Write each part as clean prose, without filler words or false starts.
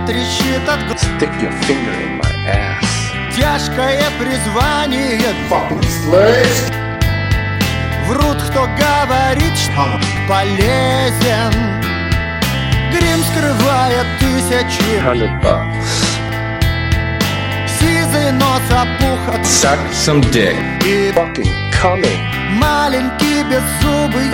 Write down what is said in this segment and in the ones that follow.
трещит от Stick your finger in my ass. Тяжкое призвание. Fucking slaves. Врут, кто говорит, что полезен. Грим скрывает тысячи. $100. Сизый нос опух от Suck some dick. и Fucking coming. маленький беззубый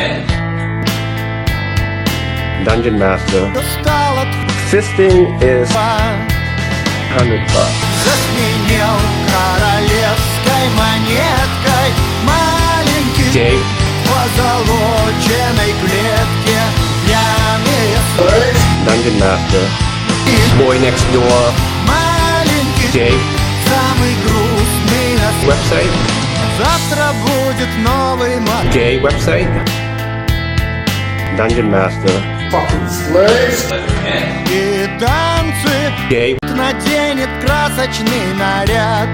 Dungeon Master. устал от Fisting is $100. Засменил королевской монеткой. Маленький Gay. в позолоченной клетке. Яме Dungeon Master. Boy next door. маленький, Gay. самый грустный на свете. Website. Завтра будет новый мат. Gay website. Dungeon Master. Fucking slaves. И танцы Gay. наденет красочный наряд.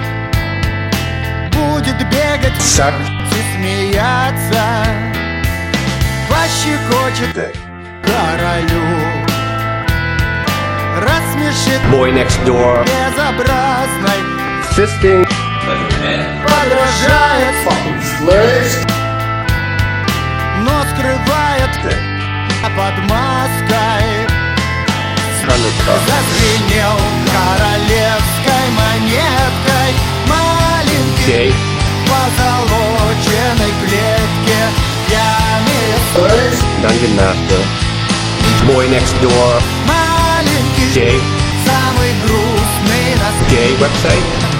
Будет бегать Suck и смеяться. Пощекочет dick. королю. Рассмешит Boy next door. безобразной. Fisting. Подражает, Fucking slaves. но скрывает под маской. $100. Зазвенел королевской монеткой. Маленький Gay. в позолоченной клетке. Яме Dungeon Master. Boy next door. маленький, Gay. самый грустный на свете. Gay website.